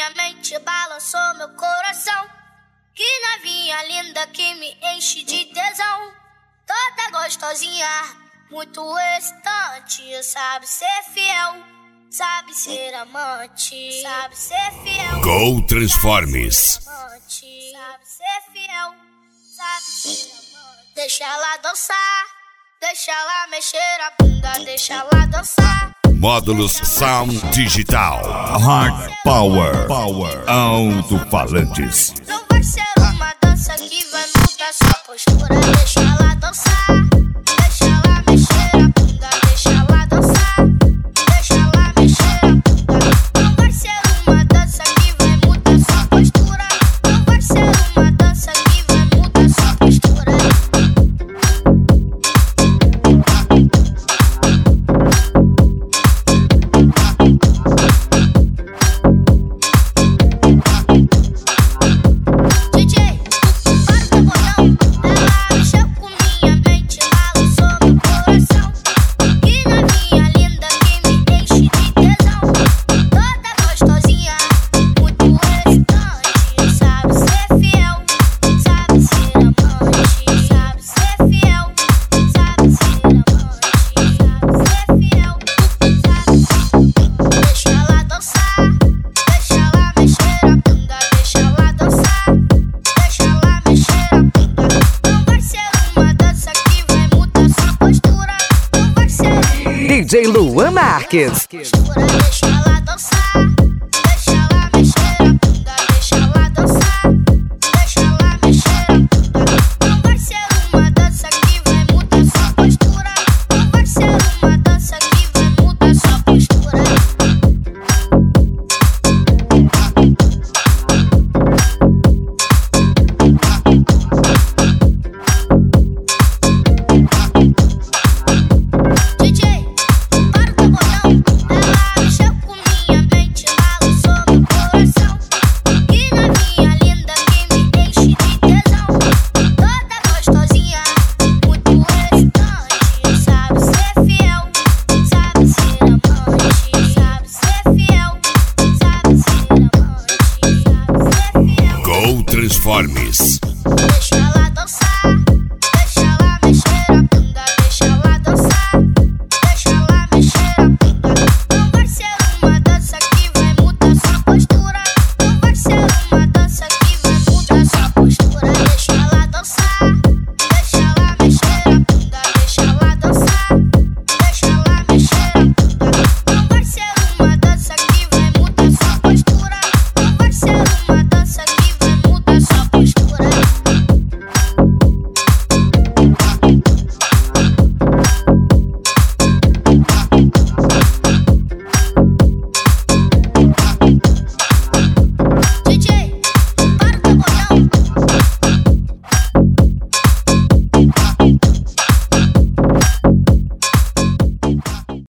minha mente, balançou meu coração. Que novinha linda que me enche de tesão. Toda gostosinha, muito excitante. Sabe ser fiel, sabe ser amante. Sabe ser fiel. Go Transformes. Sabe ser fiel, sabe ser amante. Deixa ela dançar, deixa ela mexer a bunda, deixa ela dançar. Módulos Sound Digital. Hard Power. Alto-falantes. Não vai ser uma dança que vai mudar sua postura. Deixa ela dançar, deixa ela mexer a bunda, deixa ela dançar, deixa ela mexer a bunda. Não vai ser uma dança que vai mudar sua postura. Não vai ser uma dança que vai mudar sua postura. DJ Luan Marques. Deixa ela dançar, deixa ela mexer a bunda, deixa ela dançar, deixa ela mexer a bunda. Não vai ser uma dança que vai mudar sua postura. Não vai ser uma dança que vai mudar sua postura. Go Transformes.